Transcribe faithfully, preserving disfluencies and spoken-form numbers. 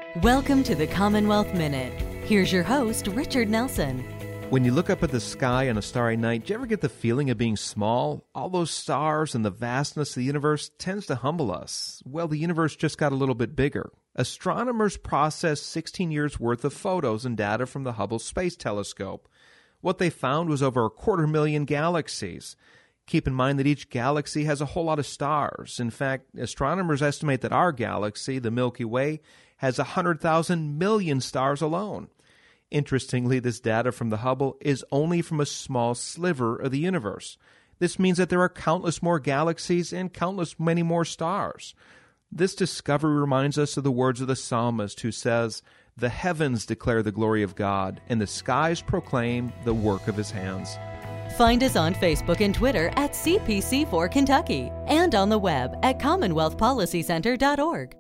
Welcome to the Commonwealth Minute. Here's your host, Richard Nelson. When you look up at the sky on a starry night, do you ever get the feeling of being small? All those stars and the vastness of the universe tends to humble us. Well, the universe just got a little bit bigger. Astronomers processed sixteen years' worth of photos and data from the Hubble Space Telescope. What they found was over a quarter million galaxies. Keep in mind that each galaxy has a whole lot of stars. In fact, astronomers estimate that our galaxy, the Milky Way, has one hundred thousand million stars alone. Interestingly, this data from the Hubble is only from a small sliver of the universe. This means that there are countless more galaxies and countless many more stars. This discovery reminds us of the words of the psalmist who says, "The heavens declare the glory of God, and the skies proclaim the work of his hands." Find us on Facebook and Twitter at C P C four Kentucky and on the web at commonwealth policy center dot org.